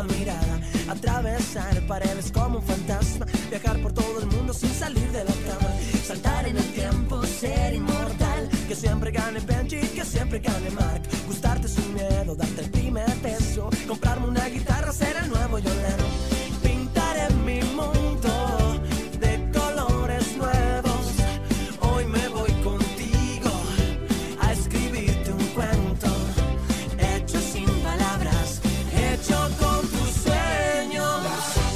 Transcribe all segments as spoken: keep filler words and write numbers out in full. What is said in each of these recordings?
mirada, atravesar paredes como un fantasma, viajar por todo el mundo sin salir de la cama, saltar en el tiempo, ser inmortal, que siempre gane Benji, que siempre gane Mark, gustarte sin miedo, darte el primer beso, comprarme una guitarra, ser el nuevo John Lennon, pintar en mi mundo de colores nuevos. Hoy me voy contigo a escribirte un cuento, hecho sin palabras, hecho con tus sueños.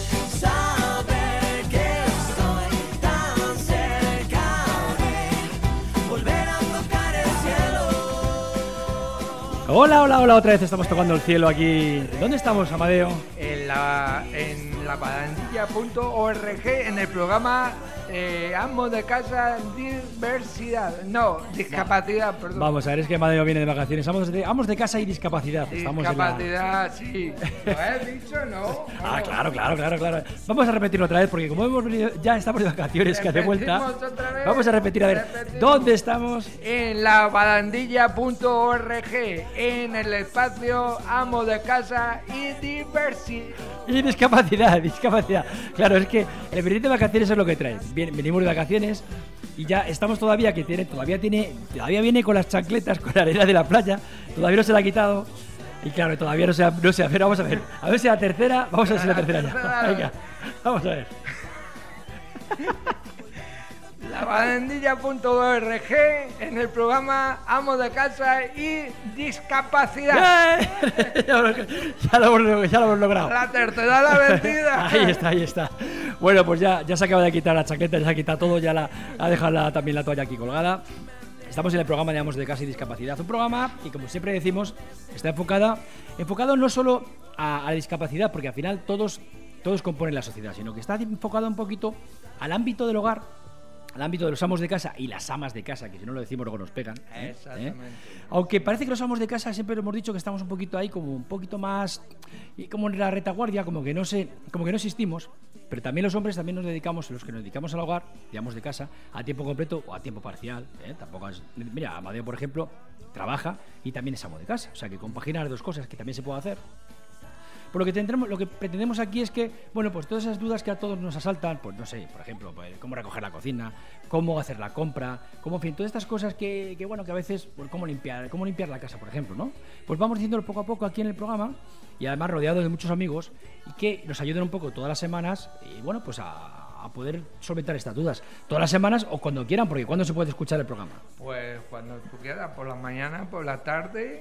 Saber que estoy tan cerca de volver a tocar el cielo. Hola, hola, hola, otra vez estamos tocando el cielo aquí. ¿Dónde estamos, Amadeo? En la en la barandilla punto org, en el programa eh, Amos de Casa Diversidad, no, discapacidad, perdón. Vamos a ver, es que Amadeo viene de vacaciones. Amos de, amos de casa y discapacidad. Estamos Discapacidad, en la... sí. ¿Lo he dicho, no? Ah, claro, claro, claro, claro. Vamos a repetirlo otra vez porque como hemos venido, ya estamos de vacaciones, que hace vuelta. Otra vez. Vamos a repetir, a ver, Repetimos. ¿dónde estamos? En la barandilla punto org, en el espacio Amo de Casa y Diversidad. Y discapacidad, discapacidad. Claro, es que el venir de vacaciones es lo que trae. Bien, venimos de vacaciones y ya estamos todavía, que tiene, todavía tiene, todavía viene con las chancletas, con la arena de la playa, todavía no se la ha quitado. Y claro, todavía no se ha, no se ha, pero vamos a ver, a ver si la tercera, vamos a ver si la tercera ya. Venga, vamos a ver. La barandilla punto org, en el programa Amo de Casa y Discapacidad. ¡Eh! ya, lo, ya, lo hemos, ya lo hemos logrado. La tercera la vencida. Ahí está, ahí está. Bueno, pues ya, ya se acaba de quitar la chaqueta, ya se ha quitado todo, ya la, ha dejado la, también la toalla aquí colgada. Estamos en el programa de Amos de Casa y Discapacidad, un programa que, como siempre decimos, está enfocada, enfocado no solo a, a la discapacidad, porque al final todos, todos componen la sociedad, sino que está enfocado un poquito al ámbito del hogar, al ámbito de los amos de casa y las amas de casa, que si no lo decimos luego nos pegan. ¿eh? Exactamente. ¿Eh? Aunque parece que los amos de casa siempre hemos dicho que estamos un poquito ahí, como un poquito más, y como en la retaguardia, como que no sé, como que no existimos. Pero también los hombres también nos dedicamos, los que nos dedicamos al hogar, digamos de casa, a tiempo completo o a tiempo parcial. ¿eh? Tampoco es, mira, Amadeo, por ejemplo, trabaja y también es amo de casa, o sea que compagina las dos cosas, que también se puede hacer. Por lo que tendremos, lo que pretendemos aquí es que, bueno, pues todas esas dudas que a todos nos asaltan, pues no sé, por ejemplo, pues, cómo recoger la cocina, cómo hacer la compra, cómo, en fin, todas estas cosas que, que bueno, que a veces, pues cómo limpiar, cómo limpiar la casa, por ejemplo, ¿no? Pues vamos diciéndolo poco a poco aquí en el programa y además rodeados de muchos amigos y que nos ayuden un poco todas las semanas y, bueno, pues a, a poder solventar estas dudas. Todas las semanas o cuando quieran, porque ¿cuándo se puede escuchar el programa? Pues cuando tú quieras, por la mañana, por la tarde.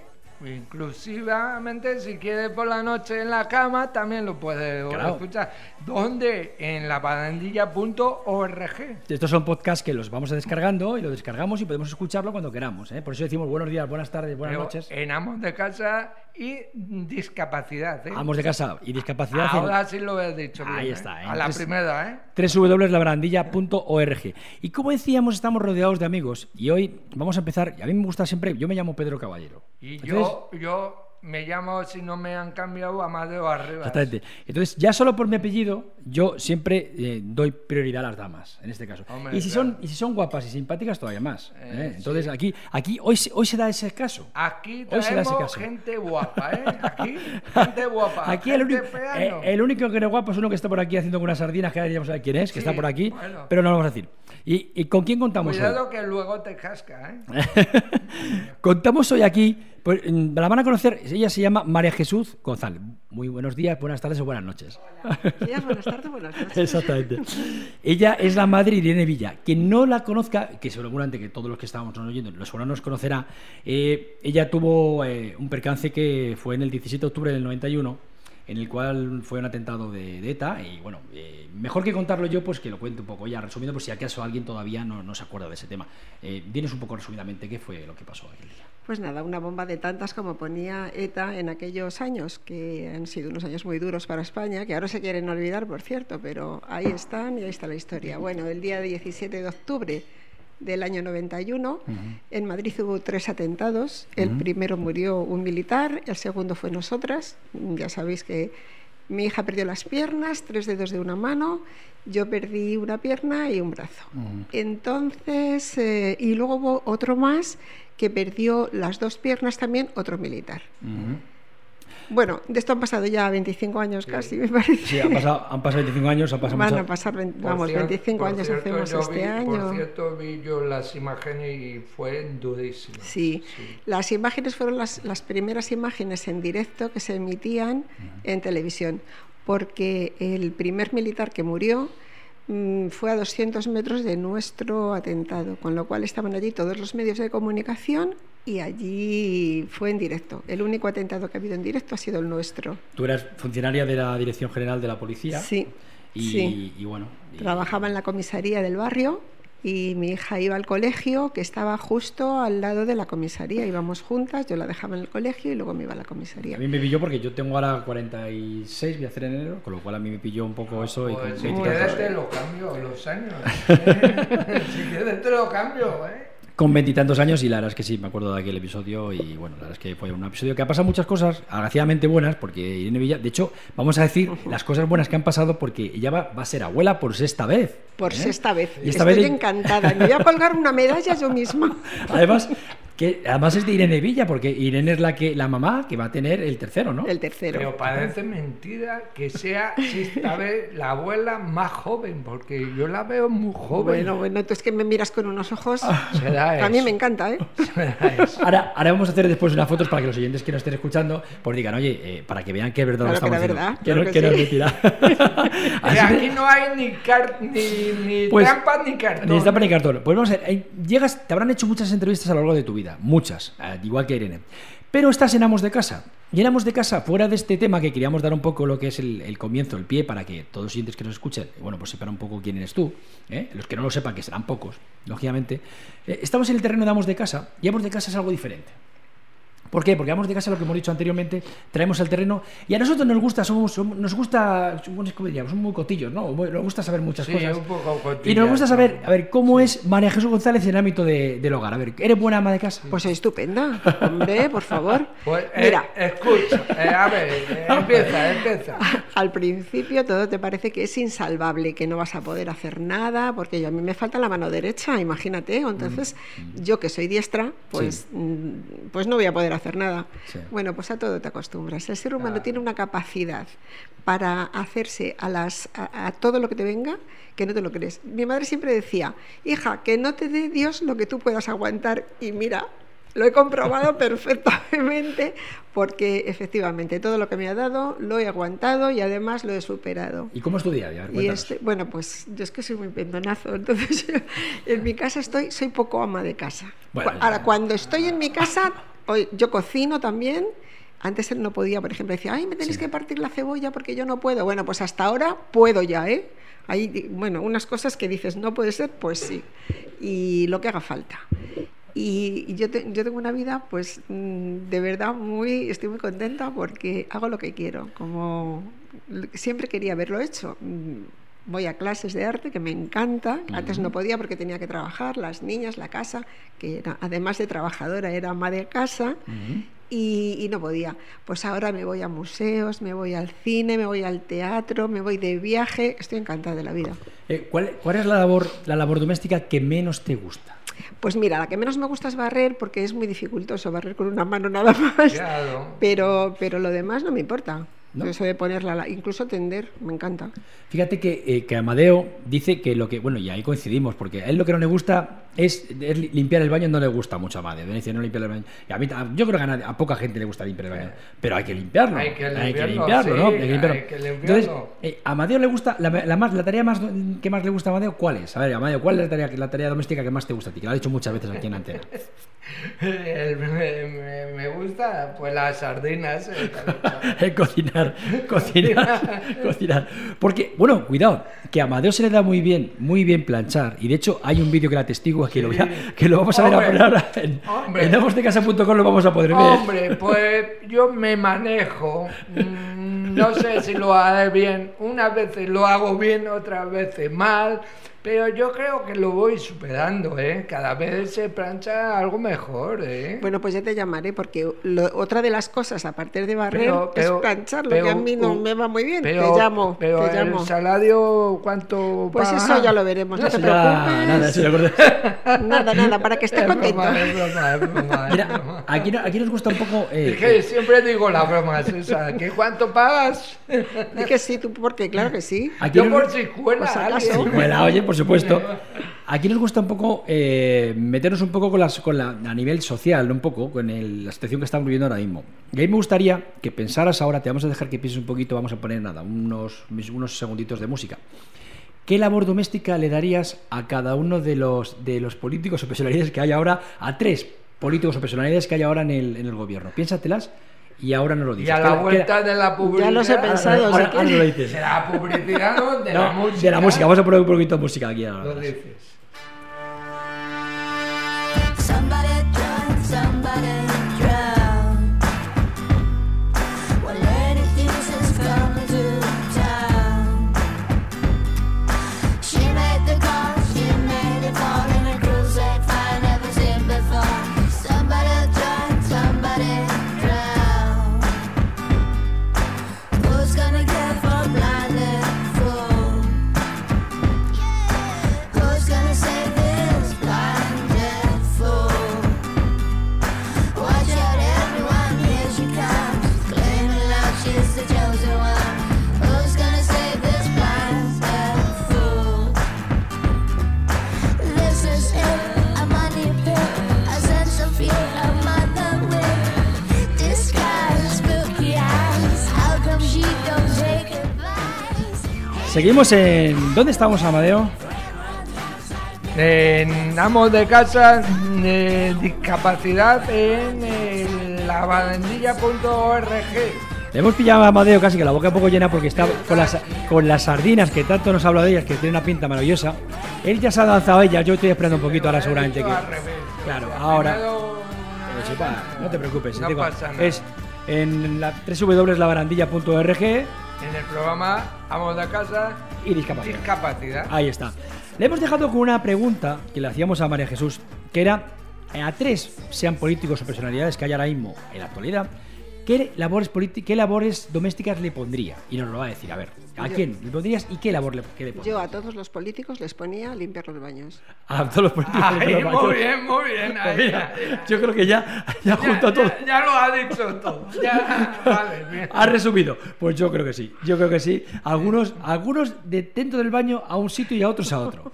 Inclusivamente si quieres por la noche en la cama también lo puedes claro. escuchar. ¿Dónde? En la barandilla punto org. Estos son podcasts que los vamos descargando y lo descargamos y podemos escucharlo cuando queramos, ¿eh? Por eso decimos buenos días, buenas tardes, buenas Pero noches. En Amos de Casa y Discapacidad, ¿eh? Amos de Casa y Discapacidad. Ahora en... sí lo he dicho bien. Ahí ¿eh? está, ¿eh? A la Tres... primera, ¿eh? doble u doble u doble u punto la barandilla punto org. Y como decíamos, estamos rodeados de amigos y hoy vamos a empezar, y a mí me gusta siempre, yo me llamo Pedro Caballero. Y Entonces, yo, yo me llamo, si no me han cambiado, Amadeo Arribas. Exactamente. Entonces, ya solo por mi apellido, yo siempre eh, doy prioridad a las damas, en este caso. Hombre, y, si claro. son, y si son guapas y simpáticas, todavía más. Eh, ¿eh? Entonces, sí. aquí, aquí hoy, se- hoy se da ese caso. Aquí Hoy se da ese traemos caso. gente guapa, ¿eh? Aquí, gente guapa. Aquí el, gente único, fea, eh, no. el único que no es guapo es uno que está por aquí haciendo con unas sardinas, que ahora ya vamos a ver quién es, que Sí, está por aquí, bueno. pero no lo vamos a decir. ¿Y, y con quién contamos Cuidado hoy? que luego te casca, ¿eh? Contamos hoy aquí, pues, la van a conocer, ella se llama María Jesús González. Muy buenos días, buenas tardes o buenas noches. Buenos días, buenas tardes, buenas noches. Exactamente. Ella es la madre de Irene Villa. Quien no la conozca, que seguramente que todos los que estábamos oyendo lo seguro nos conocerá, eh, ella tuvo eh, un percance que fue en el diecisiete de octubre del noventa y uno, en el cual fue un atentado de, de ETA y bueno, eh, mejor que contarlo yo, pues que lo cuente un poco ya resumiendo, por si acaso alguien todavía no, no se acuerda de ese tema. Eh, dinos un poco resumidamente qué fue lo que pasó aquel día. Pues nada, una bomba de tantas como ponía ETA en aquellos años, que han sido unos años muy duros para España, que ahora se quieren olvidar, por cierto, pero ahí están y ahí está la historia. Bueno, el día diecisiete de octubre del año noventa y uno, uh-huh. en Madrid hubo tres atentados. El uh-huh. primero murió un militar, el segundo fue nosotras. Ya sabéis que mi hija perdió las piernas, tres dedos de una mano, yo perdí una pierna y un brazo. Uh-huh. Entonces, eh, y luego hubo otro más que perdió las dos piernas también, otro militar. Uh-huh. Bueno, de esto han pasado ya veinticinco años sí. casi, me parece. Sí, han pasado, han pasado veinticinco años, han pasado Van mucho. a pasar, veinte, vamos, cierto, veinticinco años cierto, hacemos este vi, año. Por cierto, vi yo las imágenes y fue durísimo. Sí, sí. Las imágenes fueron las, las primeras imágenes en directo que se emitían uh-huh. en televisión, porque el primer militar que murió mmm, fue a doscientos metros de nuestro atentado, con lo cual estaban allí todos los medios de comunicación y allí fue en directo. El único atentado que ha habido en directo ha sido el nuestro. Tú eras funcionaria de la Dirección General de la Policía. Sí, y, sí. y bueno. Y... Trabajaba en la comisaría del barrio y mi hija iba al colegio que estaba justo al lado de la comisaría. Íbamos juntas, yo la dejaba en el colegio y luego me iba a la comisaría. A mí me pilló porque yo tengo ahora cuarenta y seis, voy a hacer en enero, con lo cual a mí me pilló un poco eso. Pues, y si con quieres te lo cambio los años. ¿eh? Si quieres te lo cambio, ¿eh? Con veintitantos años y la verdad es que sí, me acuerdo de aquel episodio y bueno, la verdad es que fue un episodio que ha pasado muchas cosas, agraciadamente buenas, porque Irene Villa, de hecho, vamos a decir las cosas buenas que han pasado porque ella va, va a ser abuela por sexta vez. Por ¿eh? sexta vez. Y esta Estoy vez... encantada. Me voy a colgar una medalla yo misma. Además, que además es de Irene Villa, porque Irene es la que la mamá que va a tener el tercero, ¿no? El tercero. Pero parece mentira que sea esta vez la abuela más joven, porque yo la veo muy joven. Bueno, bueno, tú es que me miras con unos ojos. Será eso. A mí me encanta, ¿eh? Será eso. Ahora, ahora vamos a hacer después unas fotos para que los oyentes que nos estén escuchando pues digan, oye, eh, para que vean que es verdad claro lo que estamos que verdad, diciendo. claro Que, que no, sí. que no es mentira. Y aquí no hay ni, car ni, ni pues, trampa ni cartón. Ni trampa ni cartón. Pues vamos a ver, eh, llegas, te habrán hecho muchas entrevistas a lo largo de tu vida, muchas, eh, igual que Irene. Pero estás en Amos de Casa. Y en Amos de Casa, fuera de este tema que queríamos dar un poco lo que es el, el comienzo, el pie, para que todos los oyentes que nos escuchen, bueno, pues sepan un poco quién eres tú, ¿eh? Los que no lo sepan, que serán pocos, lógicamente. Eh, estamos en el terreno de Amos de Casa, y Amos de Casa es algo diferente. ¿Por qué? Porque Amos de Casa, lo que hemos dicho anteriormente, traemos al terreno y a nosotros nos gusta, somos, somos nos gusta, somos, ¿cómo diríamos? Somos muy cotillos, ¿no? Nos gusta saber muchas sí, cosas. Un poco cotilla, y nos gusta saber, a ver, cómo sí. es María Jesús González en el ámbito de, del hogar. A ver, ¿eres buena ama de casa? Pues soy estupenda, hombre, por favor. Pues, eh, Mira, escucha, eh, a ver, eh, empieza, empieza. Al principio todo te parece que es insalvable, que no vas a poder hacer nada, porque yo, a mí me falta la mano derecha, imagínate. Entonces, mm. yo que soy diestra, pues, sí. pues no voy a poder hacer nada. Sí. Bueno, pues a todo te acostumbras. El ser humano ah. tiene una capacidad para hacerse a, las, a, a todo lo que te venga que no te lo crees. Mi madre siempre decía, hija, que no te dé Dios lo que tú puedas aguantar. Y mira, lo he comprobado perfectamente porque efectivamente todo lo que me ha dado lo he aguantado y además lo he superado. ¿Y cómo es tu día? A ver, y este, bueno, pues yo es que soy muy pendonazo, entonces yo, en mi casa estoy, soy poco ama de casa. Bueno, Ahora, cuando estoy en mi casa, yo cocino también. Antes él no podía, por ejemplo, decía, ay, me tenéis sí. que partir la cebolla porque yo no puedo. Bueno, pues hasta ahora puedo ya, ¿eh? Hay, bueno, unas cosas que dices, no puede ser, pues sí. Y lo que haga falta. Y, y yo, te, yo tengo una vida, pues, de verdad, muy, estoy muy contenta porque hago lo que quiero. Como siempre quería haberlo hecho. Voy a clases de arte, que me encanta. Uh-huh. Antes no podía porque tenía que trabajar, las niñas, la casa, que era, además de trabajadora, era ama de casa. Uh-huh. Y, y no podía. Pues ahora me voy a museos, me voy al cine, me voy al teatro, me voy de viaje. Estoy encantada de la vida. Eh, ¿cuál, ¿Cuál es la labor, la labor doméstica que menos te gusta? Pues mira, la que menos me gusta es barrer porque es muy dificultoso barrer con una mano nada más. Claro. Pero, pero lo demás no me importa. ¿No? Eso de ponerla, incluso tender, me encanta. Fíjate que, eh, que Amadeo dice que lo que, bueno, y ahí coincidimos, porque a él lo que no le gusta es, es limpiar el baño, no le gusta mucho a Amadeo. Dice, no limpiar el baño. Y a mí, a, yo creo que a, nadie, a poca gente le gusta limpiar el baño, pero hay que limpiarlo. Hay que limpiarlo, hay que limpiarlo, sí, ¿no? Hay que limpiarlo. Hay que limpiarlo. Entonces, eh, a Amadeo le gusta, la, la, más, la tarea más que más le gusta a Amadeo, ¿cuál es? A ver, Amadeo, ¿cuál es la tarea, la tarea doméstica que más te gusta a ti? Que lo has dicho muchas veces aquí en Antena. El, me, me, me gusta pues las sardinas eh, cocinar cocinar cocinar porque bueno, cuidado, que a Amadeo se le da muy bien muy bien planchar y de hecho hay un vídeo que la testigua que, sí. lo, voy a, que lo vamos a hombre, ver ahora en, en amos de casa punto com lo vamos a poder ver. Hombre, pues yo me manejo, no sé si lo haré bien, unas veces lo hago bien, otras veces mal, Pero yo creo que lo voy superando, ¿eh? Cada vez se plancha algo mejor, ¿eh? Bueno, pues ya te llamaré, porque lo, otra de las cosas, aparte de barrer, Pero- pero- es planchar, lo pero- que a mí no uh, me va muy bien. Pero, te llamo, pero te llamo. el salario, ¿cuánto Pues paga? eso ya lo veremos, no te Ya, preocupes. nada, eso ya acordé. Nada, nada, para que esté Es contento. broma, es broma, es broma, es Mira, broma. aquí, no- aquí nos gusta un poco... eh, Es que siempre digo la broma es esa, ¿que cuánto pagas? Di que sí, tú, porque claro que sí. aquí Yo nos- por si cuela Por si acaso. alguien. Sí, bueno, oye, por supuesto. Aquí nos gusta un poco eh, meternos un poco con, las, con la, a nivel social, ¿no? Un poco con el- la situación que estamos viviendo ahora mismo. Y ahí me gustaría que pensaras ahora, te vamos a dejar que pienses un poquito, vamos a poner nada, unos, unos segunditos de música. ¿Qué labor doméstica le darías a cada uno de los, de los políticos o personalidades que hay ahora, a tres políticos o personalidades que hay ahora en el, en el gobierno? Piénsatelas y ahora nos lo dices. Y a ¿Qué- la qué- vuelta de la publicidad. Ya los he pensado, ahora, si ahora nos lo quieres. dices. ¿Será publicidad, no? De No, la música. de la música, vamos a poner un poquito de música aquí ahora. Lo dices. Somebody drown, somebody drown. When Lady Jesus come to town, she made the call, she made it fall in a crusade fire never seen before. Somebody drown, somebody drown. Who's gonna care for blinded fool? Who's gonna save this blinded fool? Watch out, everyone, here she comes, claiming like she's the chosen one. Who's gonna save this blinded fool? This is it, a money pit, a sense of fear, a mother with disguise, spooky eyes. How come she don't take advice? Seguimos en... ¿Dónde estamos, Amadeo? En amos de casa de discapacidad en el lavandilla punto org. Le hemos pillado a Amadeo casi que la boca un poco llena porque está con las, con las sardinas, que tanto nos habla de ellas, que tiene una pinta maravillosa. Él ya se ha lanzado a ellas, yo estoy esperando un poquito ahora seguramente que... Al revés. Claro, ahora... Primero, Pero sí, pa, no te preocupes, No digo, pasa nada. es en la doble u doble u doble u punto la barandilla punto org en el programa amos de casa y discapacidad. discapacidad. Ahí está. Le hemos dejado con una pregunta que le hacíamos a María Jesús, que era a tres, sean políticos o personalidades que hay ahora mismo en la actualidad, ¿qué labores, politi- qué labores domésticas le pondría? Y nos lo va a decir, a ver, ¿a Yo- quién le pondrías y qué labor le, qué le pondrías? Yo a todos los políticos les ponía a limpiar los baños. A todos los políticos. Ay, de los muy baños. bien, muy bien. Pues ahí, mira, ahí, ahí. yo creo que ya, ya junto a Ya, todo. ya, ya lo ha dicho todo. Ya, vale, bien. ¿Ha resumido? Pues yo creo que sí, yo creo que sí. Algunos, algunos de dentro del baño a un sitio y a otros a otro.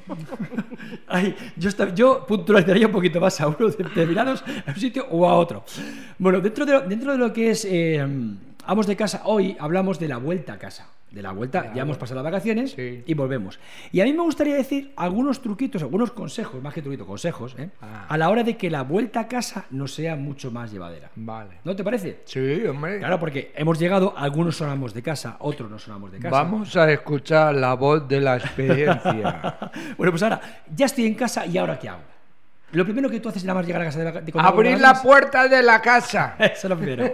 Ay, yo, esta- yo puntualizaría un poquito más a unos determinados a un sitio o a otro. Bueno, dentro de lo, dentro de lo que es eh, amos de casa, hoy hablamos de la vuelta a casa. De la vuelta, ya hemos pasado las vacaciones Sí. y volvemos. Y a mí me gustaría decir algunos truquitos, algunos consejos, más que truquitos, consejos, ¿eh? Ah. a la hora de que la vuelta a casa no sea mucho más llevadera. Vale. ¿No te parece? Sí, hombre. Claro, porque hemos llegado, algunos son amos de casa, otros no son amos de casa. Vamos a escuchar la voz de la experiencia. Bueno, pues ahora, ya estoy en casa y ¿ahora qué hago? Lo primero que tú haces nada más llegar a casa de, vaca- de cuando Abrir vuelves la a puerta de la casa. Eso es lo primero.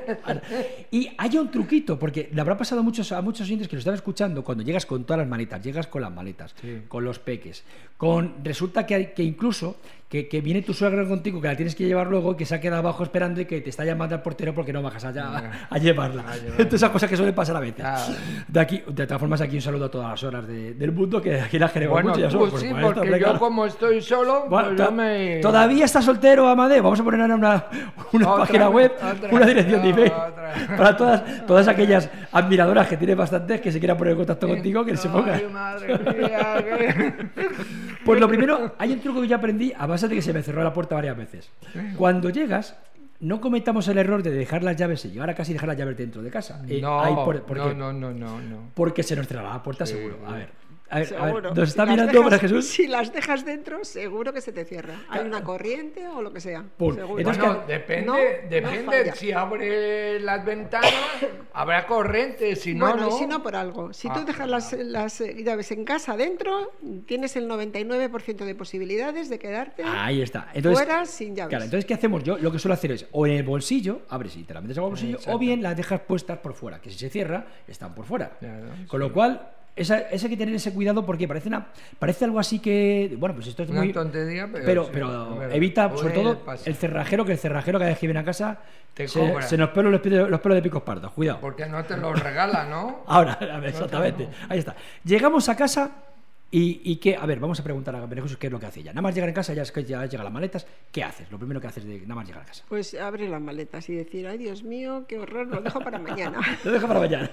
Y hay un truquito, porque le habrá pasado a muchos, a muchos oyentes que nos están escuchando cuando llegas con todas las maletas, llegas con las maletas, Sí. con los peques, con resulta que, hay, que incluso que, que viene tu suegra contigo, que la tienes que llevar luego, que se ha quedado abajo esperando y que te está llamando al portero porque no bajas allá a, a llevarla. A llevarla. Entonces, esas cosas que suelen pasar a veces. Claro. De aquí, de todas formas, aquí un saludo a todas las horas de- del mundo, que aquí las queremos Bueno, mucho. ya tú somos, por sí, supuesto, porque hombre, yo claro. como estoy solo, Bueno, pues to- yo me... Todavía está soltero, Amadeo. Vamos a poner ahora una, una Otra, página web, otra, una dirección de email otra. para todas, todas aquellas admiradoras que tienes bastantes que se quieran poner en contacto contigo, que se pongan. Ay, madre mía, que- Pues lo primero, hay un truco que yo aprendí a base de que se me cerró la puerta varias veces. Cuando llegas, no cometamos el error de dejar las llaves y llegar a casa y dejar las llaves dentro de casa. Eh, No, ahí por- ¿por no, qué? no, no, no, no. Porque se nos cerrará la puerta seguro. A ver, a ver, a ver, Seguro. ¿nos está Si las mirando dejas- María Jesús? Si las dejas dentro, seguro que se te cierra. Hay una corriente o lo que sea. Pum. Seguro. Entonces, Bueno, ¿qué- depende, no, depende. no falla. Si abre las ventanas, habrá corriente. Si no, Bueno, no. y si no por algo. Si Ah, tú dejas las, las eh, llaves en casa dentro, tienes el noventa y nueve por ciento de posibilidades de quedarte Ahí está. Entonces, fuera sin llaves. Claro, entonces, ¿qué hacemos? Yo lo que suelo hacer es, o en el bolsillo, abres y te la metes en el bolsillo, Exacto. o bien las dejas puestas por fuera, que si se cierra, están por fuera. Claro, Con lo cual, esa, esa hay que tener ese cuidado porque parece una, parece algo así que, bueno, pues esto es Una muy tontería, pero, pero, sí, pero es verdad. evita sobre Puede todo pasar. el cerrajero, que el cerrajero cada vez que viene a casa Te se, cobra. se nos pelan los, pelos- los pelos de picos pardos, cuidado. Porque no te lo regala, ¿no? Ahora, a ver, exactamente, ahí está. Llegamos a casa y, y qué, a ver, vamos a preguntar a María Jesús qué es lo que hace ella. Nada más llegar en casa, ya es que ya llegan las maletas, ¿qué haces? Lo primero que haces de nada más llegar a casa. Pues abre las maletas y decir, ay Dios mío, qué horror, lo dejo para mañana. Lo dejo para mañana.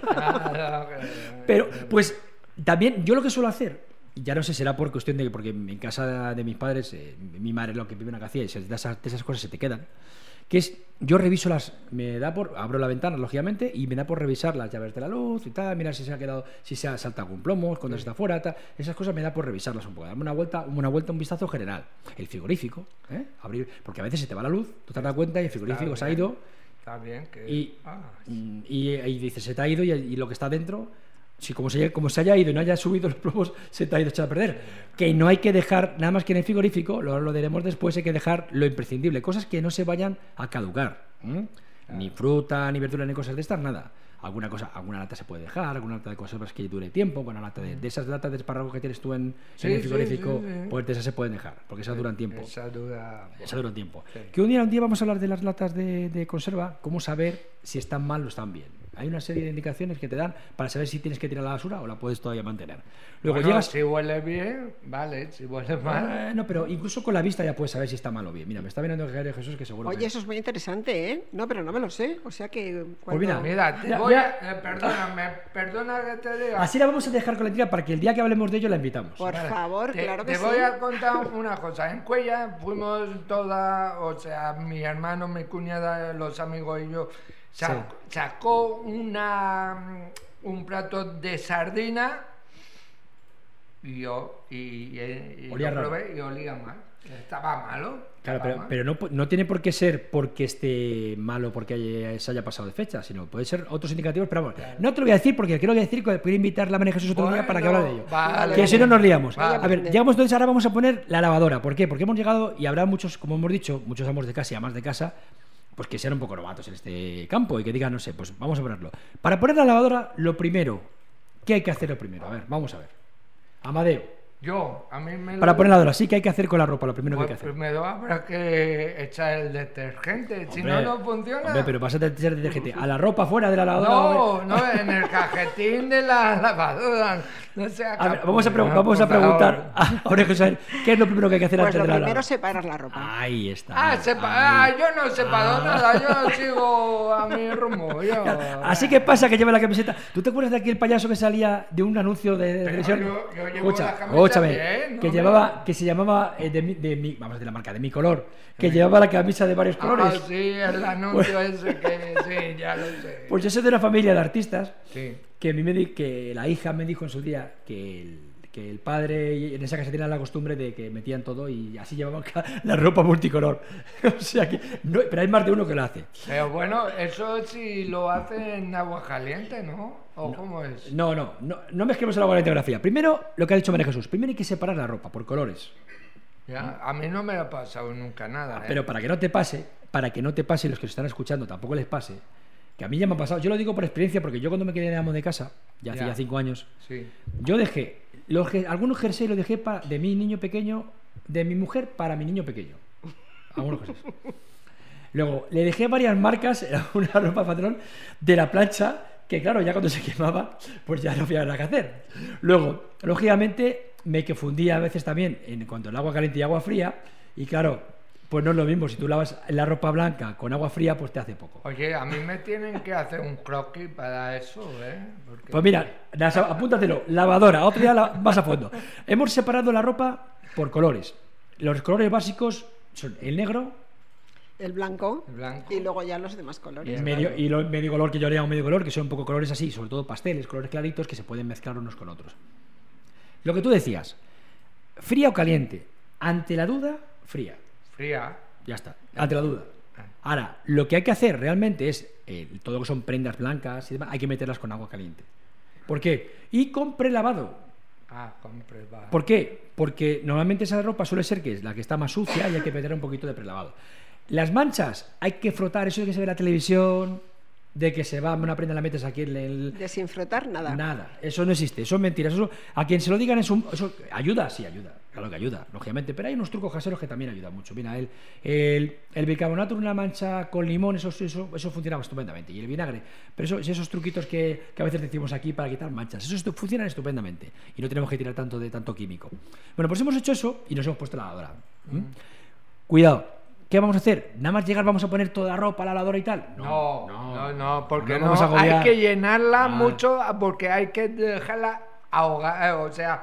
Pero, pues, también yo lo que suelo hacer, ya no sé, será por cuestión de que, porque en casa de mis padres, eh, mi madre lo que primero que hacía, y se- de esas, de esas cosas se te quedan, que es, yo reviso las, me da por, abro la ventana, lógicamente, y me da por revisar las llaves de la luz y tal, mirar si se ha quedado, si se ha saltado algún plomo, cuando se está fuera, tal, esas cosas me da por revisarlas un poco, darme una vuelta, una vuelta, un vistazo general. El frigorífico, ¿eh? Abrir, porque a veces se te va la luz, tú te das cuenta y el frigorífico Está se ha bien. ido, Está bien que... y, Ah, mm, y, y dices, se te ha ido y, y lo que está dentro, si como se, como se haya ido y no haya subido los plomos, se te ha ido echado a perder. Que no hay que dejar, nada más que en el frigorífico, lo, lo diremos después, hay que dejar lo imprescindible, cosas que no se vayan a caducar. ¿eh? Ni fruta, ni verdura, ni cosas de estas, nada. Alguna cosa, alguna lata se puede dejar, alguna lata de conservas que dure tiempo, bueno, lata de, de esas latas de espárragos que tienes tú en, Sí, en el sí, frigorífico, sí, sí. pues de esas se pueden dejar, porque esas duran tiempo. Esa dura... Esa dura un tiempo. Sí. Que un día, un día vamos a hablar de las latas de, de conserva, cómo saber si están mal o están bien. Hay una serie de indicaciones que te dan para saber si tienes que tirar a la basura o la puedes todavía mantener. Luego Bueno, llegas... si huele bien, vale, si huele mal... Eh, no, pero incluso con la vista ya puedes saber si está mal o bien. Mira, me está mirando Jesús que seguro Oye, que... eso es muy interesante, ¿eh? No, pero no me lo sé. O sea que cuando... mira, Mira, te Ya- voy ya- a... eh, perdóname, perdona que te diga... Así la vamos a dejar con la intriga para que el día que hablemos de ello la invitamos. Por Vale, favor, te, claro que te sí. voy a contar una cosa. En Cuella fuimos toda, o sea, mi hermano, mi cuñada, los amigos y yo, sa- sacó una, un plato de sardina y yo y, y- y Olía lo raro. probé y olía mal. Estaba malo. Claro, estaba pero, mal. pero no, pu- no tiene por qué ser porque esté malo, porque haya- se haya pasado de fecha, sino puede ser otros indicativos. Pero vamos, no te lo voy a decir porque quiero decir que voy a invitar a la María Jesús otro día para que Bueno, hable de ello. vale. Que si no nos liamos. Vale. A ver, llegamos entonces, ahora vamos a poner la lavadora. ¿Por qué? Porque hemos llegado y habrá muchos, como hemos dicho, muchos amos de casa y amas de casa, pues que sean un poco novatos en este campo y que digan, no sé, pues vamos a ponerlo. Para poner la lavadora, lo primero, ¿qué hay que hacer lo primero? A ver, vamos a ver. Amadeo, Yo, a mí me para lo- poner la lavadora, sí que hay que hacer con la ropa, lo primero que hay que Pues hacer. primero habrá que echar el detergente, si no, Hombre, no funciona. Hombre, pero pásate a ser detergente. A la ropa fuera de la lavadora. No, hombre. no, en el cajetín de la lavadora. No sea A ver, capullo, vamos a, pre- no, vamos a por favor. preguntar a Jorge José, ¿qué es lo primero que hay que hacer Pues antes lo de la primero lavadora? es separar la ropa. Ahí está. Ah, sepa- ahí. ah, yo no he separado Ah. nada, yo sigo a mi rumbo. Yo, Así que pasa que lleva la camiseta. ¿Tú te acuerdas de aquel payaso que salía de un anuncio de, de Pero televisión? yo- yo llevo Escucha, la camisa escúchame, bien, que no llevaba, que se llamaba eh, de, mi, de mi- vamos de la marca de mi color, que llevaba la camisa de varios Ah, colores. sí, el anuncio ese que sí, ya lo sé. Pues yo soy de una familia de artistas Sí. que a mí me di- que la hija me dijo en su día que el, que el padre en esa casa tenía la costumbre de que metían todo y así llevaban ca- la ropa multicolor. O sea que no, pero hay más de uno que lo hace. Pero bueno, eso sí lo hace en agua caliente, ¿no? ¿O cómo es? No, no, no, no mezclemos el agua con la integrafía. Primero, lo que ha dicho María Jesús, primero hay que separar la ropa por colores. Ya, a mí no me ha pasado nunca nada. ¿eh? Pero para que no te pase, para que no te pase y los que se están escuchando tampoco les pase, que a mí ya me ha pasado, yo lo digo por experiencia porque yo cuando me quedé de amo de casa, ya hace Ya. ya cinco años, Sí. yo dejé los, je- algunos jerseys los dejé pa- de mi niño pequeño, de mi mujer para mi niño pequeño. Algunos jerseys. Luego, le dejé varias marcas, era una ropa patrón, de la plancha, que claro, ya cuando se quemaba, pues ya no había nada que hacer. Luego, lógicamente, me que fundía a veces también en cuanto el agua caliente y agua fría, y claro, pues no es lo mismo, si tú lavas la ropa blanca con agua fría, pues te hace poco. Oye, a mí me tienen que hacer un croquis para eso, ¿eh? Porque- Pues mira, las- apúntatelo, lavadora, otro día la- más a fondo. Hemos separado la ropa por colores. Los colores básicos son el negro, El blanco, El blanco. y luego ya los demás colores. el medio, y lo medio color que yo le llamo medio color, que son un poco colores así, sobre todo pasteles, colores claritos que se pueden mezclar unos con otros. Lo que tú decías, fría o caliente, ante la duda, fría. Fría. Ya está, ante la duda. Ahora, lo que hay que hacer realmente es, eh, todo lo que son prendas blancas y demás, hay que meterlas con agua caliente. ¿Por qué? Y con prelavado. Ah, compre, va. ¿Por qué? Porque normalmente esa ropa suele ser que es la que está más sucia y hay que meter un poquito de prelavado. Las manchas hay que frotar, eso de que se ve en la televisión, de que se va una prenda la metes aquí en el... Desinfrotar, nada. Nada, eso no existe, eso es mentira. Eso, a quien se lo digan es un, eso ayuda, sí ayuda, claro que ayuda, lógicamente, pero hay unos trucos caseros que también ayudan mucho. Mira, el, el, el bicarbonato en una mancha con limón, eso, eso, eso funcionaba estupendamente, y el vinagre, pero eso, esos truquitos que, que a veces decimos aquí para quitar manchas, eso estu funcionan estupendamente y no tenemos que tirar tanto de tanto químico. Bueno, pues hemos hecho eso y nos hemos puesto la lavadora. ¿Mm? Cuidado. ¿Qué vamos a hacer? ¿Nada más llegar vamos a poner toda la ropa a la lavadora y tal? No, no, no, no porque no no, vamos a agobiar. hay que llenarla Ah. mucho porque hay que dejarla ahogar, o sea,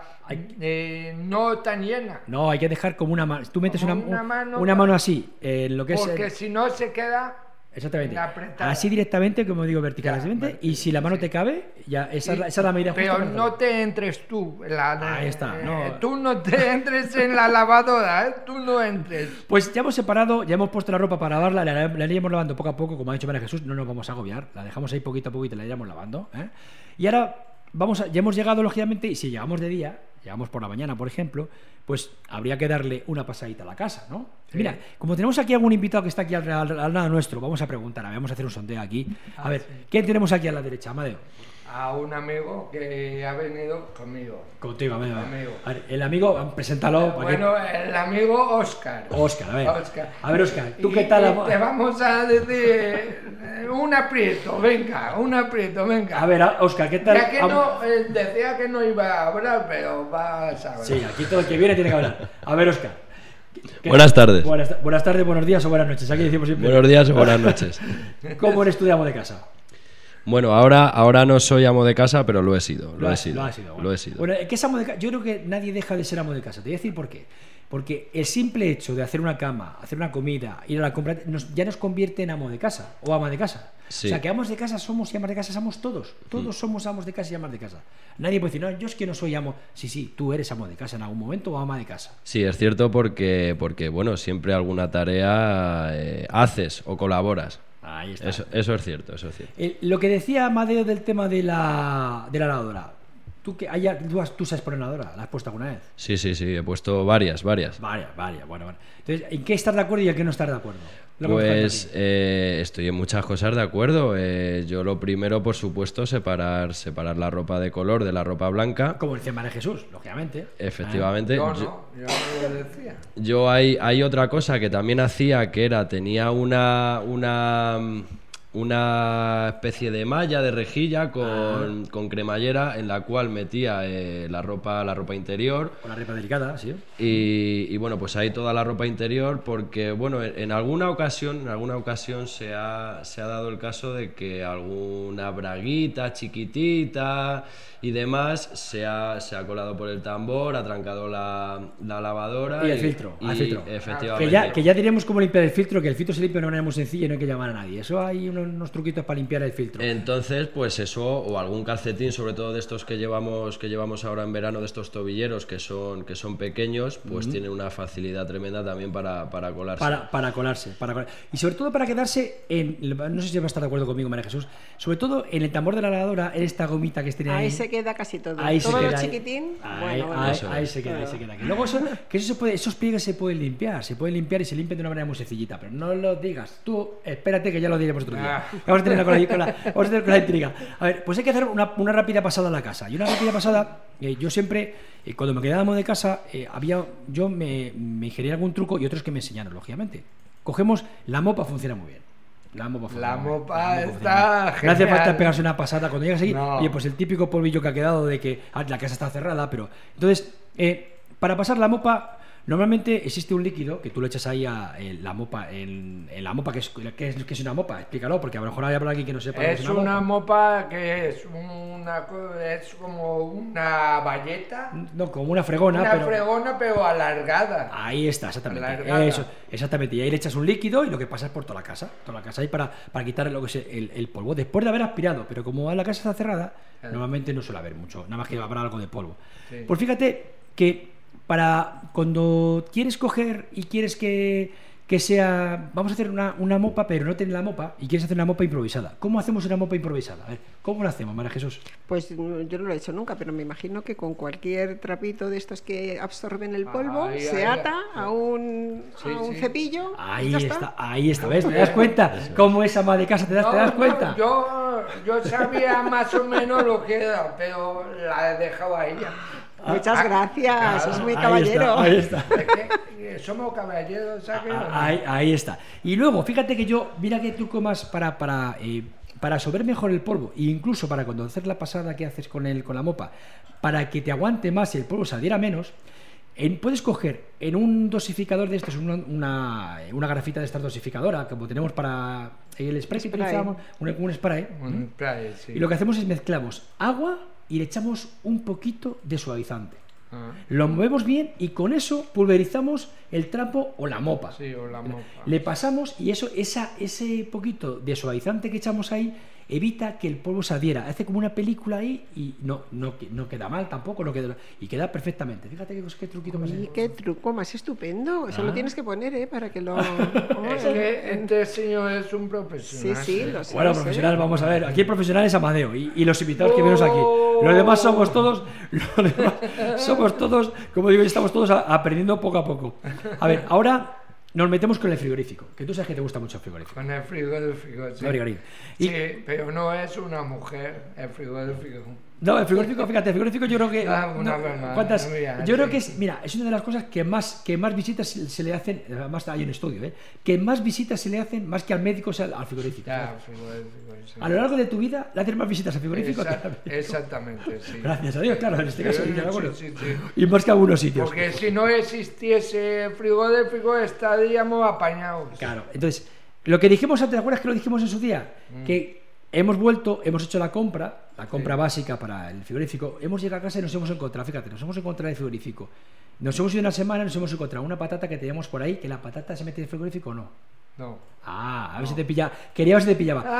eh, no tan llena. No, hay que dejar como una mano. Tú metes Como una, una un- mano una pa- mano así, en lo que Porque es. si no se queda Exactamente. apretada. Así directamente, como digo, vertical. Ya, verticalmente, vertical, y si la mano sí. te cabe, ya esa, es la, Sí, esa es la medida justa. pero para no hacerlo. te entres tú. La, Ahí está, eh, no. Tú no te entres en la lavadora, ¿eh? Tú no entres. Pues ya hemos separado, ya hemos puesto la ropa para lavarla, la, la iremos lavando poco a poco, como ha dicho María Jesús, no nos vamos a agobiar, la dejamos ahí poquito a poquito y la iremos lavando. ¿eh? Y ahora vamos a, ya hemos llegado, lógicamente, y si llegamos de día, llegamos por la mañana, por ejemplo, pues habría que darle una pasadita a la casa, ¿no? Sí. Mira, como tenemos aquí algún invitado que está aquí al, al- al lado nuestro, vamos a preguntar, a ver, vamos a hacer un sondeo aquí. A Ah, ver, sí. ¿quién tenemos aquí a la derecha, Amadeo? A un amigo que ha venido conmigo. Contigo, Amadeo. Amigo. A ver, el amigo, preséntalo. para que- Bueno, el amigo Óscar. Óscar, a ver. Óscar. A ver, Óscar, ¿tú Y- qué tal? y te vamos a decir eh, un aprieto, venga, un aprieto, venga. A ver, Óscar, ¿qué tal? Ya que Am- no, eh, decía que no iba a hablar, pero vas a hablar. Sí, aquí todo el que viene tiene que hablar. A ver, Óscar. ¿qué- Buenas tardes. Buenas, ta- buenas tardes, buenos días o buenas noches. Aquí decimos siempre. Buenos días o buenas noches. ¿Cómo eres tú de amo de casa? Bueno, ahora, ahora no soy amo de casa, pero lo he sido. Lo, he has- sido. Lo has sido. Lo he sido. Bueno, ¿qué es amo de casa? Yo creo que nadie deja de ser amo de casa. Te voy a decir por qué. Porque el simple hecho de hacer una cama, hacer una comida, ir a la compra, nos- ya nos convierte en amo de casa o ama de casa. Sí. O sea, que amos de casa somos y amas de casa somos todos. Todos somos amos de casa y amas de casa. Nadie puede decir, no, yo es que no soy amo. Sí, sí, tú eres amo de casa en algún momento o ama de casa. Sí, es cierto porque, porque bueno, siempre alguna tarea eh, haces o colaboras. Ahí está. Eso, eso es cierto, eso es cierto. Eh, lo que decía Amadeo del tema de la, de la lavadora. ¿Tú, que, haya, tú, has- ¿Tú sabes poner una lavadora? ¿La has puesto alguna vez? Sí, sí, sí, he puesto varias, varias. Varias, varias, bueno, bueno. Entonces, ¿en qué estás de acuerdo y en qué no estás de acuerdo? Lo que hemos Pues comentado aquí. eh, estoy en muchas cosas de acuerdo. Eh, yo lo primero, por supuesto, separar, separar la ropa de color de la ropa blanca. Como decía María Jesús, lógicamente. Efectivamente. Yo Yo- no, yo lo decía. Yo hay, hay otra cosa que también hacía, que era, tenía una, una, una especie de malla, de rejilla con, con cremallera en la cual metía eh, la ropa, la ropa interior. Con la ropa delicada, sí. Y, y bueno, pues ahí toda la ropa interior, porque bueno, en, en alguna ocasión, en alguna ocasión se ha, se ha dado el caso de que alguna braguita chiquitita y demás se ha, se ha colado por el tambor, ha trancado la, la lavadora Y el filtro, y al filtro. efectivamente. Que ya, que ya diríamos cómo limpiar el filtro, que el filtro se limpia de una manera muy sencilla y no hay que llamar a nadie. Eso hay unos, unos truquitos para limpiar el filtro. Entonces, pues eso, o algún calcetín, sobre todo de estos que llevamos, que llevamos ahora en verano, de estos tobilleros que son, que son pequeños, pues tienen una facilidad tremenda también para, para colarse. Para, para colarse, para colar- y sobre todo para quedarse en, no sé si va a estar de acuerdo conmigo María Jesús, sobre todo en el tambor de la lavadora, en esta gomita que tiene ahí. Ahí se queda casi todo. Ahí se todo queda lo ahí. chiquitín, Ahí, bueno, bueno. ahí- Eso ahí es. se queda, ahí Claro. se queda aquí. Luego eso, que eso se puede, esos pliegues se pueden limpiar, se pueden limpiar y se limpian de una manera muy sencillita, pero no lo digas. Tú, espérate que ya lo diremos otro día. Ah. Vamos a tener con la, con la- vamos a tener con la intriga. A ver, pues hay que hacer una, una rápida pasada a la casa. Y una rápida pasada, eh, yo siempre, eh, cuando me quedábamos de casa, eh, había, yo me, me ingería algún truco y otros que me enseñaron, lógicamente. Cogemos, la mopa funciona muy bien. La mopa, funciona La muy bien. mopa La mopa está funciona muy bien. No hace genial. falta pegarse una pasada cuando llegas ahí. No. Oye, pues el típico polvillo que ha quedado de que ah, la casa está cerrada, pero... Entonces, eh, para pasar la mopa, normalmente existe un líquido que tú le echas ahí a eh, la mopa, en, en la mopa, que es, que, es, que es una mopa, explícalo, porque a lo mejor hay alguien que no sepa lo que Es una mopa. mopa que es una co- es como una valleta, No, como una fregona, una pero... fregona pero alargada. Ahí está, exactamente. Alargada. Eso, exactamente. Y ahí le echas un líquido y lo que pasa es por toda la casa. Toda la casa ahí para, para quitar lo que es el, el polvo. Después de haber aspirado, pero como la casa está cerrada, Claro. normalmente no suele haber mucho. Nada más que habrá algo de polvo. Sí. Pues fíjate que para cuando quieres coger y quieres que, que que sea, vamos a hacer una, una mopa, pero no tener la mopa y quieres hacer una mopa improvisada. ¿Cómo hacemos una mopa improvisada? A ver, ¿cómo lo hacemos, María Jesús? Pues mm, yo no lo he hecho nunca, pero me imagino que con cualquier trapito de estos que absorben el polvo, Ahí, se ahí, ata ahí. a un, Sí, a un sí. cepillo. y Ahí ya está, ahí está, ¿ves? ¿Te das cuenta cómo es ama de casa? ¿Te das, No, ¿te das no, cuenta? yo, yo sabía más o menos lo que era, pero la he dejado a ella. Muchas Ah, gracias, claro. es muy Ahí caballero. está, ahí está. Es que somos caballeros, ¿sabes? Ah, Ahí, ahí está. Y luego, fíjate que yo, mira qué truco más para, para, eh, para absorber mejor el polvo, e incluso para cuando haces la pasada que haces con, el, con la mopa, para que te aguante más y el polvo saliera menos, en- puedes coger en un dosificador de estos, una, una, una garrafita de esta dosificadora, como tenemos para el spray que Spray. utilizamos, un, un spray, Un spray, sí. y lo que hacemos es mezclamos agua y le echamos un poquito de suavizante. Ah, Lo movemos bien y con eso pulverizamos el trapo o la mopa. sí, o la mopa. Le pasamos y eso, esa, ese poquito de suavizante que echamos ahí evita que el polvo se adhiera. Hace como una película ahí y no, no, no queda mal tampoco, no queda, y queda perfectamente. Fíjate qué, qué truquito más. Y qué truco más estupendo. Eso Ah. lo tienes que poner, ¿eh? Para que lo... Es Oh, que este señor es un sí, profesional. sí, lo sé. Bueno, lo sé. profesional, vamos a ver. Aquí el profesional es Amadeo y, y los invitados que vemos aquí. Los demás somos todos, los demás somos todos, como digo, estamos todos a- aprendiendo poco a poco. A ver, ahora nos metemos con el frigorífico, que tú sabes que te gusta mucho el frigorífico. Con el frigorífico, sí. Frigorífico. Y- Sí, pero no es una mujer, el frigorífico. No, el frigorífico, fíjate, el frigorífico yo creo que... Ah, una no, vez más, ¿cuántas? no, mira, Yo creo sí. que es, mira, es una de las cosas que más, que más visitas se, se le hacen, además hay un estudio, ¿eh? Que más visitas se le hacen, más que al médico, o sea, al frigorífico. Ya, frigorífico, sí. A lo largo de tu vida le haces más visitas al frigorífico Esa- que al médico. Exactamente, sí. Gracias a Dios, claro, en este caso, Sí, ya me acuerdo. sí, sí, sí. Y más que algunos sitios. Porque si no existiese frigorífico estaríamos apañados. Claro, entonces, lo que dijimos antes, ¿te acuerdas que lo dijimos en su día? Que hemos vuelto, hemos hecho la compra, la compra Sí. básica para el frigorífico, hemos llegado a casa y nos hemos encontrado, fíjate, nos hemos encontrado el frigorífico. Nos hemos ido una semana y nos hemos encontrado una patata que teníamos por ahí, que la patata se mete en el frigorífico o no. No. Ah, a ver si te pilla. Quería ver si te pillaba. Mira,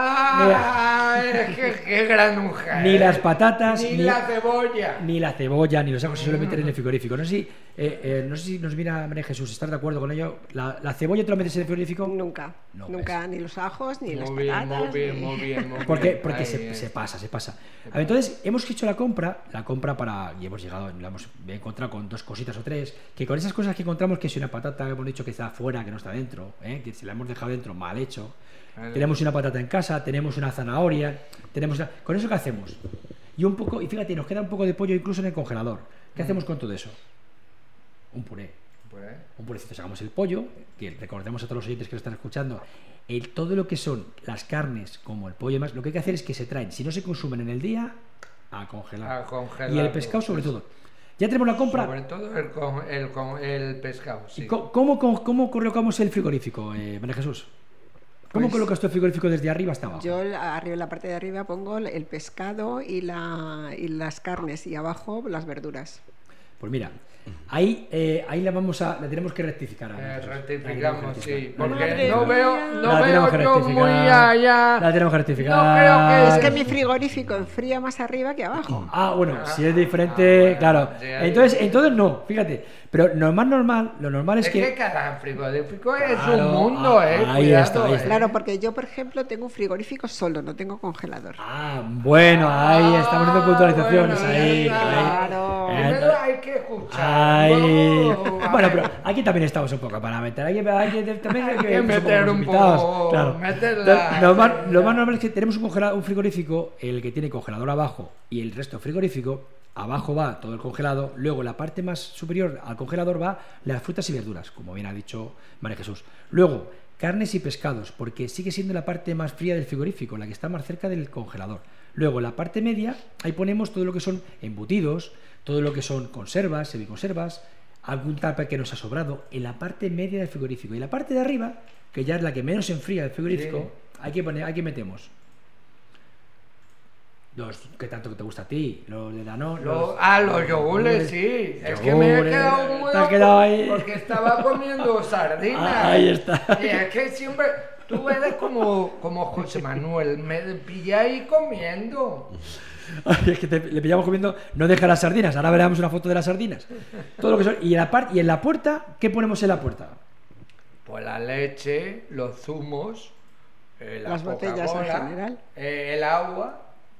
¡Ah! Es que qué granuja. Ni eh. las patatas, Ni, ni- la cebolla. ni la cebolla, ni los ajos se suele meter en el frigorífico. No sé si, eh, eh, no sé si nos mira María Jesús, ¿estás de acuerdo con ello? ¿La, la cebolla tú la metes en el frigorífico? Nunca, No, nunca, ni los ajos, ni las Muy bien, patatas. muy bien, ni- muy bien, muy Porque, bien. porque Ahí, se, eh. se pasa, se pasa. A ver, entonces, hemos hecho la compra, la compra para. Y hemos llegado, la hemos encontrado con dos cositas o tres. Que con esas cosas que encontramos, que si una patata, hemos dicho que está fuera, que no está dentro, ¿eh? Que si la hemos dejado dentro, mal hecho. Vale. Tenemos una patata en casa, tenemos una zanahoria, tenemos. una- ¿Con eso qué hacemos? Y un poco, y fíjate, nos queda un poco de pollo incluso en el congelador. ¿Qué hacemos con todo eso? Un puré. Pues, Un purecito, sacamos el pollo, que recordemos a todos los oyentes que lo están escuchando, el, todo lo que son las carnes, como el pollo y más, lo que hay que hacer es que se traen, si no se consumen en el día, a congelar. A congelar, Y el pescado sobre pues. todo. Ya tenemos la compra. sobre todo el, con- el, con- el pescado, ¿Y sí. co- ¿Cómo, cómo, cómo colocamos el frigorífico, eh, María Jesús? ¿Cómo Pues- colocas tu frigorífico desde arriba hasta abajo? Yo arriba, en la parte de arriba pongo el pescado y, la, y las carnes y abajo las verduras. Pues mira, ahí, eh, ahí la vamos a, la tenemos que rectificar. Eh, ahora nosotros. La rectificamos, tenemos que sí, rectificar. porque Madre no mía. veo, La no tenemos que veo yo rectificar. muy allá. La tenemos que rectificar. No creo que Es Ah. que mi frigorífico enfría más arriba que abajo. Ah, bueno, Ah, si es diferente, ah, bueno, claro. sí, ahí- Entonces, entonces no, fíjate. Pero lo más normal, lo normal es, Es que que. cada frigorífico es Claro, un mundo, ah, eh. ahí cuidado, está, ahí eh. está. Claro, porque yo, por ejemplo, tengo un frigorífico solo, no tengo congelador. Ah, bueno, ahí estamos haciendo puntualizaciones. bueno, ahí, ya está. ahí. Claro. Eh, Primero hay que escuchar. Ahí. luego, a Bueno, ver. pero aquí también estamos un poco para meter. Hay que, hay que, también hay Hay que, que somos meter los un invitados, poco, claro. meterla. Lo más, lo más normal es que tenemos un, congela- un frigorífico, el que tiene congelador abajo y el resto frigorífico. Abajo va todo el congelado, luego la parte más superior al congelador va las frutas y verduras, como bien ha dicho María Jesús. Luego, carnes y pescados, porque sigue siendo la parte más fría del frigorífico, la que está más cerca del congelador. Luego, la parte media, ahí ponemos todo lo que son embutidos, todo lo que son conservas, semiconservas, algún tupper que nos ha sobrado, en la parte media del frigorífico. Y la parte de arriba, que ya es la que menos enfría del frigorífico, Sí. hay que poner, hay que metemos los que tanto que te gusta a ti, los de Danone, Lo- ah, los yogures, sí. Es que me he Yogures, quedado muy te has loco quedado ahí. porque estaba comiendo sardinas. Ah, ahí está. Y es que siempre, tú eres como, como José Manuel, me pillé ahí comiendo. Ay, es que te- le pillamos comiendo, no deja las sardinas, ahora veremos una foto de las sardinas. Todo lo que son, y en la parte y en la puerta, ¿qué ponemos en la puerta? Pues la leche, los zumos, eh, la Las botellas en Coca-Cola, general. eh, el agua,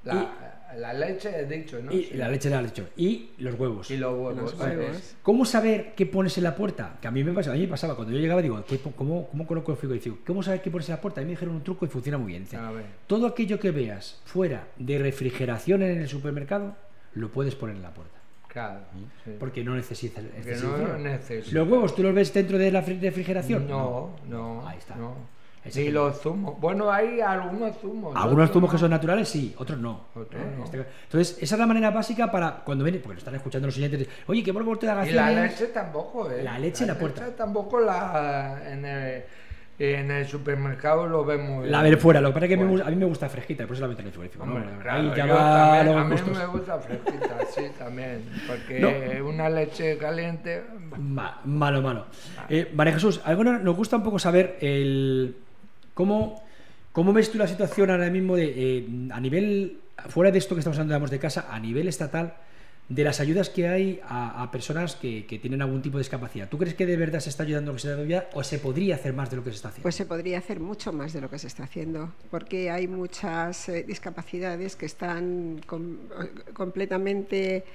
la, la leche, he dicho, ¿no? Y Sí. la leche la has dicho. Y los huevos. Y los huevos. Los sí. huevos. ¿Cómo saber qué pones en la puerta? Que a mí me pasaba, a mí me pasaba cuando yo llegaba, digo, ¿qué, ¿cómo, cómo conozco el frigo? Y digo, ¿cómo saber qué pones en la puerta? A mí me dijeron un truco y funciona muy bien. Dice, A ver. todo aquello que veas fuera de refrigeración en el supermercado, lo puedes poner en la puerta. Claro. sí. Porque no necesitas Que excesivo no frío. necesitas. ¿Los huevos tú los ves dentro de la fri- refrigeración? No, no. Ahí está. no. Ese Ni que- los zumos. Bueno, hay algunos zumos. Algunos otros zumos que no. son naturales, sí, otros no. Otros ¿Eh? no. Este- Entonces, esa es la manera básica para cuando vienen, porque lo están escuchando los oyentes, oye, que vuelvo usted de Y la vacaciones. leche tampoco, ¿eh? La leche en la puerta. leche tampoco la en el, en el supermercado lo vemos. La ver fuera, lo que pasa es que me Bueno. gusta- a mí me gusta fresquita, por eso la meto en el frigorífico. Hombre, ¿no? claro, Ahí ya yo va también, los a mí gustos. me gusta fresquita, sí, también. Porque No. una leche caliente. Ma- malo, malo. Eh, María Jesús, algo no- nos gusta un poco saber el cómo, cómo ves tú la situación ahora mismo de, eh, a nivel, fuera de esto que estamos hablando digamos, de casa, a nivel estatal, de las ayudas que hay a, a personas que, que tienen algún tipo de discapacidad. ¿Tú crees que de verdad se está ayudando lo que se está ayudando o se podría hacer más de lo que se está haciendo? Pues se podría hacer mucho más de lo que se está haciendo, porque hay muchas eh, discapacidades que están com- completamente...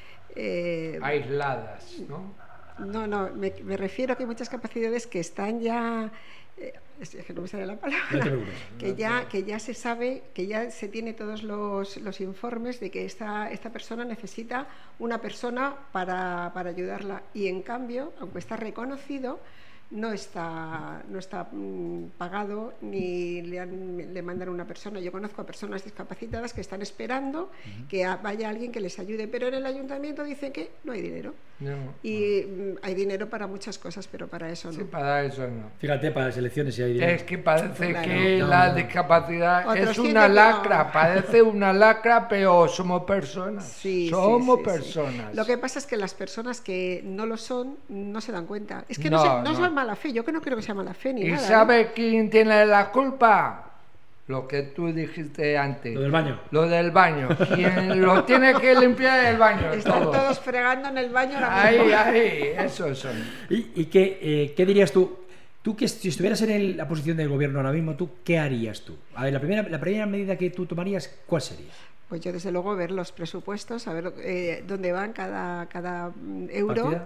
eh, Aisladas, ¿no? no, no, me, me refiero a que hay muchas capacidades que están ya... eh, es que no me sale la palabra. No te preocupes. que ya que ya se sabe, que ya se tiene todos los, los informes de que esta, esta persona necesita una persona para, para ayudarla, y en cambio, aunque está reconocido, no está, no está mm, pagado ni le, han- le mandan una persona. Yo conozco a personas discapacitadas que están esperando que a- vaya alguien que les ayude, pero en el ayuntamiento dicen que no hay dinero. No. Y mm, hay dinero para muchas cosas, pero para eso no. Sí, para eso no. Fíjate, para las elecciones si hay dinero. Es que parece Claro. que No, la no. discapacidad Otros es sienten una que lacra, no. parece una lacra, pero somos personas. Sí, sí, somos sí, sí. personas. Lo que pasa es que las personas que no lo son no se dan cuenta. Es que no, No, se- no no. es mala fe, yo que no creo que sea mala fe ni ¿Y nada. ¿eh? sabe quién tiene la culpa? Lo que tú dijiste antes. Lo del baño. Lo del baño. Quien lo tiene que limpiar es el baño. Están todos. todos fregando en el baño ahora Ahí, mismo. ahí, esos son. ¿Y, y qué, eh, qué dirías tú? Tú que si estuvieras en el- la posición del gobierno ahora mismo, ¿tú qué harías tú? A ver, la primera, la primera medida que tú tomarías, ¿cuál sería? Pues yo desde luego ver los presupuestos, saber eh, dónde van cada, cada mm, euro ¿Partida?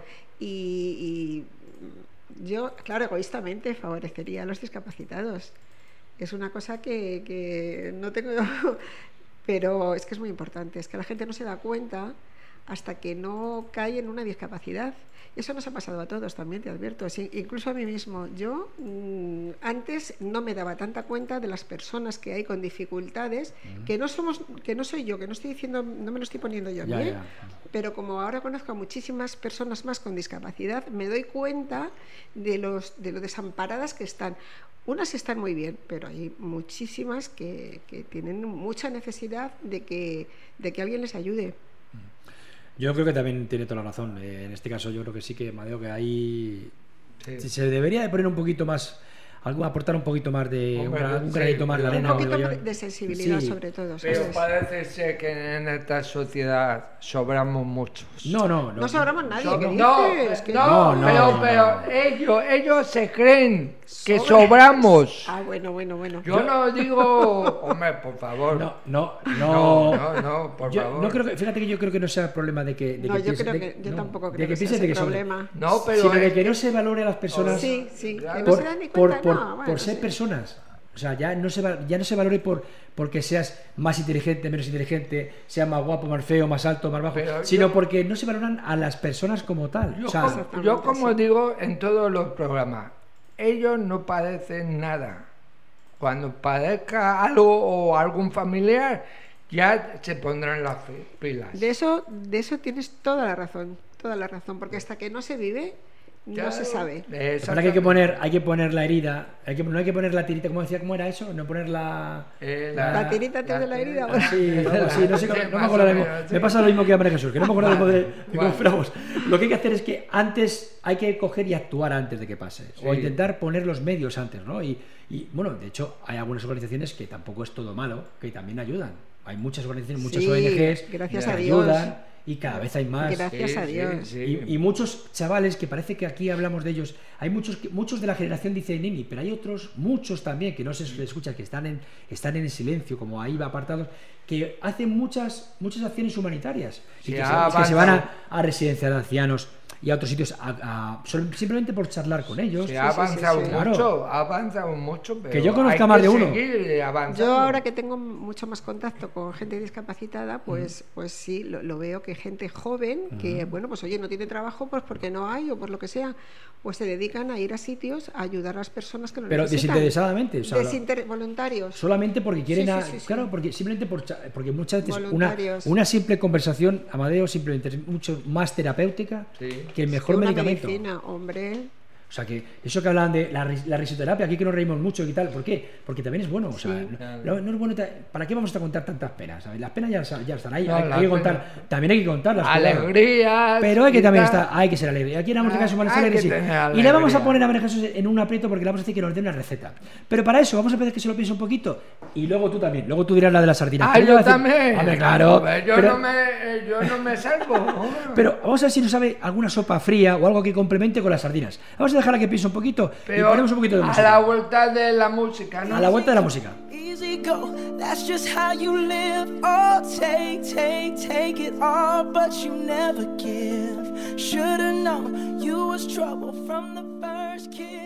y, y yo, claro, egoístamente favorecería a los discapacitados. Es una cosa que, que no tengo, pero es que es muy importante, es que la gente no se da cuenta hasta que no cae en una discapacidad. Eso nos ha pasado a todos también, te advierto, sí, incluso a mí mismo. Yo mmm, antes no me daba tanta cuenta de las personas que hay con dificultades, uh-huh. que no somos, que no soy yo, que no estoy diciendo, no me lo estoy poniendo yo a Ya, mí, ya. pero como ahora conozco a muchísimas personas más con discapacidad, me doy cuenta de los de lo desamparadas que están. Unas están muy bien, pero hay muchísimas que, que tienen mucha necesidad de que, de que alguien les ayude. Yo creo que también tiene toda la razón. Eh, en este caso yo creo que sí que, Madeo, que ahí Sí. se debería de poner un poquito más, algo, aportar un poquito más de, un, Hombre, gra- un sí, granito más de pero- arena. Un poquito digo yo. de sensibilidad, Sí. sobre todo. Pero ¿sabes? parece ser que en esta sociedad sobramos muchos. No, no, no. No sobramos nadie, So- ¿qué no, dices? ¿Qué no, No, no, pero, no, pero no. ellos, ellos se creen que Sobra- sobramos. Ah, bueno, bueno, bueno. Yo no digo, hombre, por favor. No, no, no, no. no, no, por Yo favor. no creo que, fíjate que yo creo que no sea problema de que, de No, que yo piense- creo de- que- yo no, tampoco de creo que sea piense ese de que sobra. problema. No, pero sino de es que no se valore a las personas Sí, sí, que no por, se dan ni por, cuenta, por- no, bueno, por ser sí. personas. O sea, ya no se va- ya no se valore por porque seas más inteligente, menos inteligente, sea más guapo, más feo, más alto, más bajo, Pero sino yo- porque no se valoran a las personas como tal. Yo, O sea, como, Exactamente, yo como sí. digo en todos los programas, ellos no padecen nada. Cuando padezca algo o algún familiar, ya se pondrán las fi- pilas. De eso, de eso tienes toda la razón, toda la razón, porque hasta que no se vive, no Ya, se sabe. la verdad que hay que poner, hay que poner la herida, hay que, no hay que poner la tirita, ¿cómo decía? ¿Cómo era eso? No poner la... Eh, La tirita antes de la herida, bueno. Sí, algo así, no sé cómo- Sí, no me más acuerdo o ahora mismo. menos, Me sí. pasa lo mismo que a María Jesús, que no me acuerdo Vale, de, de, de cómo vale. fuéramos. Lo que hay que hacer es que antes hay que coger y actuar antes de que pase, o Sí. intentar poner los medios antes, ¿no? Y, y, bueno, de hecho hay algunas organizaciones que tampoco es todo malo, que también ayudan. Hay muchas organizaciones, muchas Sí, O N Ges gracias que a Dios. ayudan y cada vez hay más. Gracias Sí, a sí, Dios. sí. Y, y muchos chavales que parece que aquí hablamos de ellos, hay muchos que- muchos de la generación dicen Nini, pero hay otros, muchos también, que no se escucha, que están en, están en el silencio, como ahí va apartados, que hacen muchas muchas acciones humanitarias y Sí, que, ha se, que se van avanzado. a, a residencias de ancianos y a otros sitios a- a- sol- simplemente por charlar con ellos. Se ha sí, sí, avanzado sí. Claro. mucho, ha avanzado mucho, pero Que yo conozca hay más que de uno. seguir avanzando. Yo ahora que tengo mucho más contacto con gente discapacitada, pues, pues sí, lo, lo veo que gente joven que, bueno, pues oye, no tiene trabajo pues porque no hay o por lo que sea, pues se dedican a ir a sitios a ayudar a las personas que lo Pero necesitan. desinteresadamente, o sea, Desinter- voluntarios. solamente porque quieren, Sí, sí, a- sí, sí. claro, porque simplemente por cha- porque muchas veces una, Voluntarios. una simple conversación, Amadeo, simplemente es mucho más terapéutica Sí. que el Que mejor una medicamento. medicina, hombre. O sea, que eso que hablaban de la, ris- la risoterapia, aquí que nos reímos mucho y tal, ¿por qué? Porque también es bueno, o sea, no, no es bueno, ta- ¿para qué vamos a contar tantas penas? ¿sabes? Las penas ya, sa- ya están ahí, No, hay, las hay que contar, penas. también hay que contarlas. cuidado. Alegrías. Pero hay que y también tal. estar, hay que ser alegre. Aquí en Amor de Ah, Jesús van a ser hay alegres, que sí. tener Y le vamos a alegría. poner a María Jesús en un aprieto porque le vamos a decir que nos dé una receta. Pero para eso vamos a pedir que se lo piense un poquito y luego tú también, luego tú dirás la de las sardinas. Ah, Pero yo va a decir- también. Hombre, claro. Hombre, yo, pero, no me, eh, yo no me salvo. hombre. pero vamos a ver si nos sabe alguna sopa fría o algo que complemente con las sardinas. Vamos a dejarla que piense un poquito y Pero ponemos un poquito de a música. la vuelta de la música, ¿no? A la vuelta de la música. Easy go, that's just how you live. Oh, take, take, take it all, but you never give. Should've known you was trouble from the first kiss.